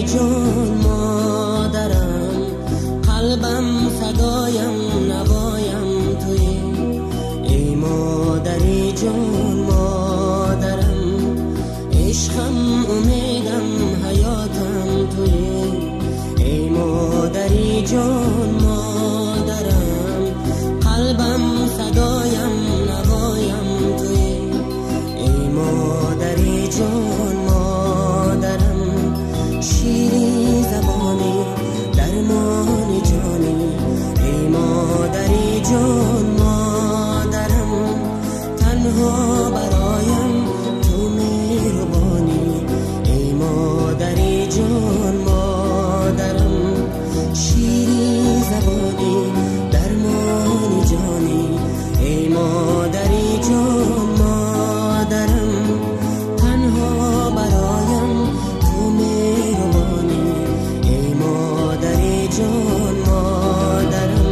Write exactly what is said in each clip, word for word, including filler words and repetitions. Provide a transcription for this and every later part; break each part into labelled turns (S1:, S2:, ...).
S1: مادری جون مادرم، قلبم فدایم نوایم توی. ای مادری جون مادرم، عشقم امیدم حیاتم توی. ای مادری جون مادرم، قلبم فدایم نوایم توی. ای مادری جون مادرم، شیری زبانی درمانی جانی. ای مادری جون مادرم، تنها برایم تو مهربانی. ای مادری جون مادرم، شیری زبانی درمانی جانی. ای مادری جون مادرم، تنها برایم تو مهربانی. ای مادری جون مادرم.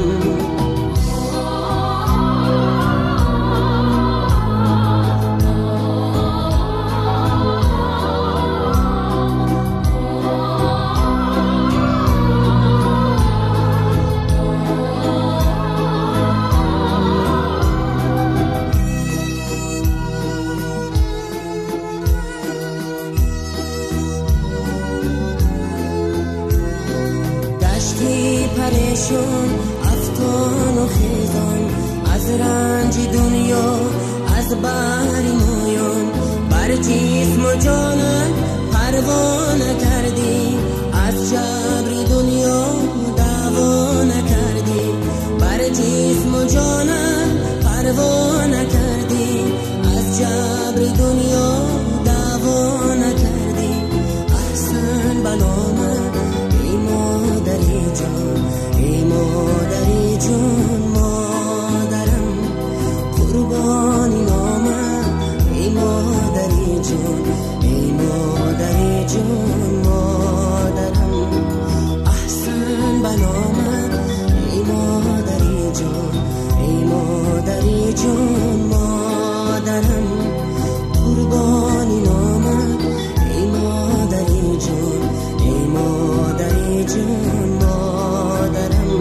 S1: دشتی پریشون افتان و خیزان، از رنج دنیا از بحر مویان. بر جسم و جانم پروانه کردی، از جبر دنیا دعوا نکردی. بر جسم و جانم پروانه کردی، از جبر دنیا دعوا نکردی. احسن بنامه ای مادری جون، ای مادری جون مادرم، قربانی نامم ای مادری جون. ای مادری جون مادرم، احسن بنامم ای مادری جون. ای مادری جون مادرم، قربانی نامم ای مادری جون. ای مادری جون مادرم.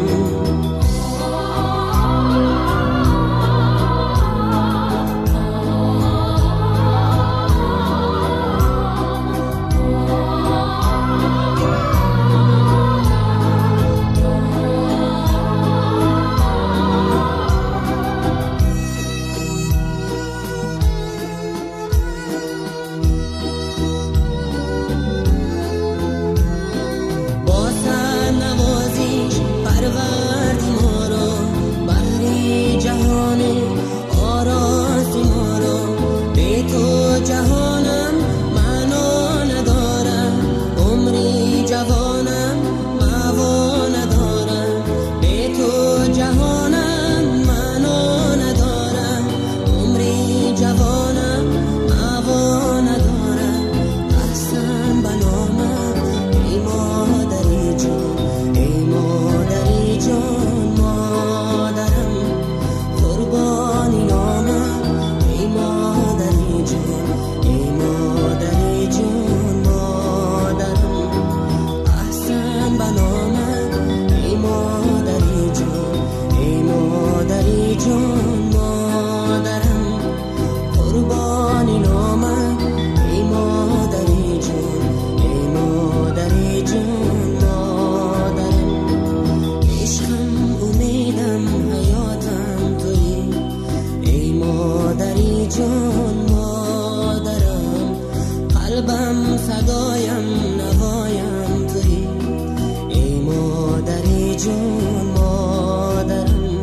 S1: پروردی ما رو، بحری جهان آراستی ما رو. بی تو جهانم معنا ندارم، عمری جوانم معوا ندارم. بی تو جهانم معنا ندارم، عمری جوانم معوا ندارم. احسن بنامم ای مادری جون، ای مادری جون مادرم، قربانی نامم ای مادری جون. ای مادری جون مادرم، احسن بنامم ای مادری جون. ای مادری جون مادرم، قربانی نامم ای مادری جون. ای مادری جون مادرم، عشقم امیدم حیاتم توی. ای مادری جون مادرم، قلبم فدایم نوایم توی. ای مادری جون مادرم،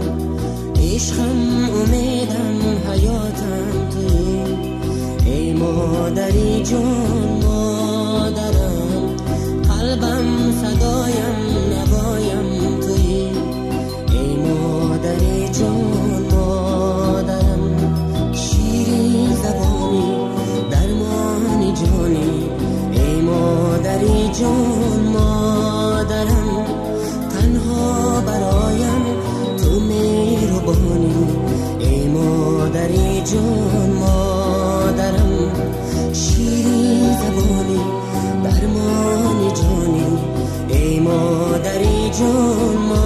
S1: عشقم امیدم حیاتم توی. ای مادری جون مادرم، قلبم فدایم نوایم توی. ای مادری جون مادرم، شیری زبانی درمانی جانی. ای مادری جون مادرم، تنها برایم تو مهربانی. ای مادری جون مادرم، شیری زبانی درمانی جانی. جان ما